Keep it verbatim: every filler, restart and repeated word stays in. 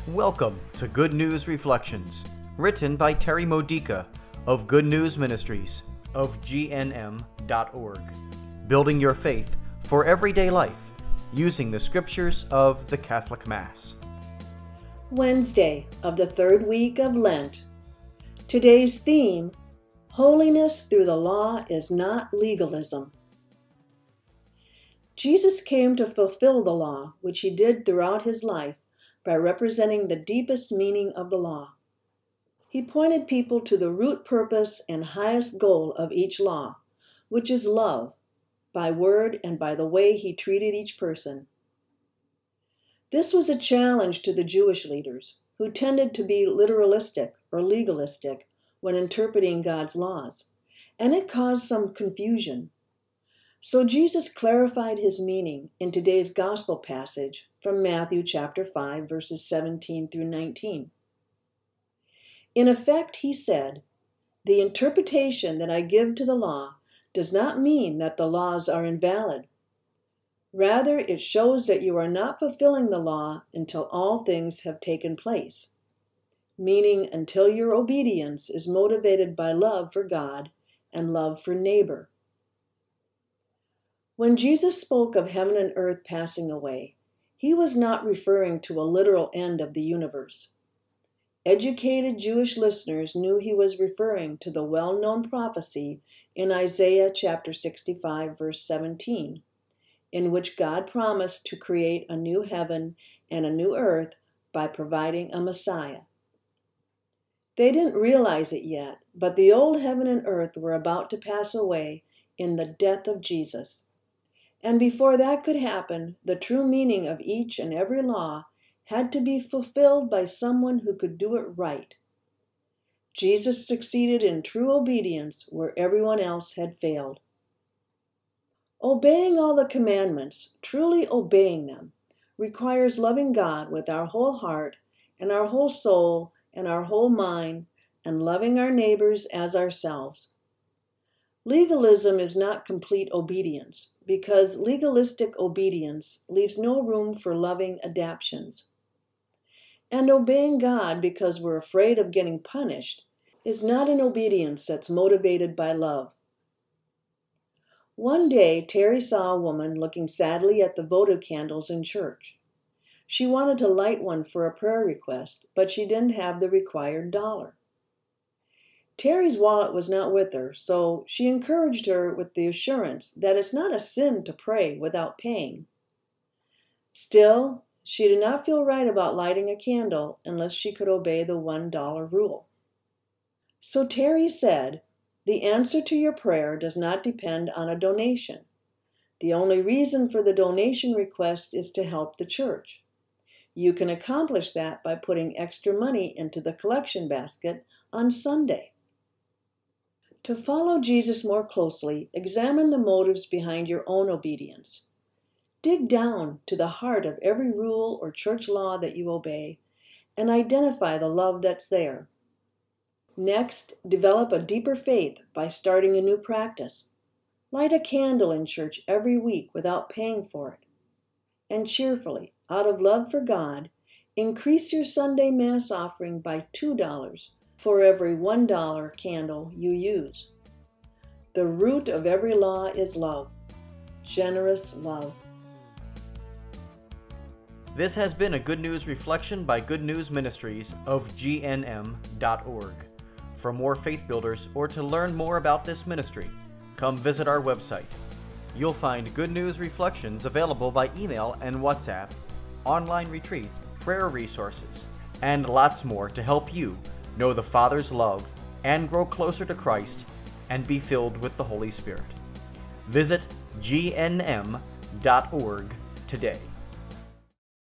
Welcome to Good News Reflections, written by Terry Modica of Good News Ministries of G N M dot org, building your faith for everyday life using the scriptures of the Catholic Mass. Wednesday of the third week of Lent. Today's theme, Holiness through the law is not legalism. Jesus came to fulfill the law, which he did throughout his life by representing the deepest meaning of the law. He pointed people to the root purpose and highest goal of each law, which is love, by word and by the way he treated each person. This was a challenge to the Jewish leaders, who tended to be literalistic or legalistic when interpreting God's laws, and it caused some confusion. So Jesus clarified his meaning in today's gospel passage from Matthew chapter five, verses seventeen through nineteen. In effect, he said, "The interpretation that I give to the law does not mean that the laws are invalid. Rather, it shows that you are not fulfilling the law until all things have taken place, meaning until your obedience is motivated by love for God and love for neighbor." When Jesus spoke of heaven and earth passing away, he was not referring to a literal end of the universe. Educated Jewish listeners knew he was referring to the well-known prophecy in Isaiah chapter sixty-five, verse seventeen, in which God promised to create a new heaven and a new earth by providing a Messiah. They didn't realize it yet, but the old heaven and earth were about to pass away in the death of Jesus. And before that could happen, the true meaning of each and every law had to be fulfilled by someone who could do it right. Jesus succeeded in true obedience where everyone else had failed. Obeying all the commandments, truly obeying them, requires loving God with our whole heart and our whole soul and our whole mind, and loving our neighbors as ourselves. Legalism is not complete obedience, because legalistic obedience leaves no room for loving adaptations. And obeying God because we're afraid of getting punished is not an obedience that's motivated by love. One day, Terry saw a woman looking sadly at the votive candles in church. She wanted to light one for a prayer request, but she didn't have the required dollar. Terry's wallet was not with her, so she encouraged her with the assurance that it's not a sin to pray without paying. Still, she did not feel right about lighting a candle unless she could obey the one dollar rule. So Terry said, "The answer to your prayer does not depend on a donation. The only reason for the donation request is to help the church. You can accomplish that by putting extra money into the collection basket on Sunday." To follow Jesus more closely, examine the motives behind your own obedience. Dig down to the heart of every rule or church law that you obey and identify the love that's there. Next, develop a deeper faith by starting a new practice. Light a candle in church every week without paying for it. And cheerfully, out of love for God, increase your Sunday Mass offering by two dollars for every one dollar candle you use. The root of every law is love, generous love. This has been a Good News Reflection by Good News Ministries of G N M dot org. For more faith builders or to learn more about this ministry, come visit our website. You'll find Good News Reflections available by email and WhatsApp, online retreats, prayer resources, and lots more to help you know the Father's love and grow closer to Christ and be filled with the Holy Spirit. Visit G N M dot org today.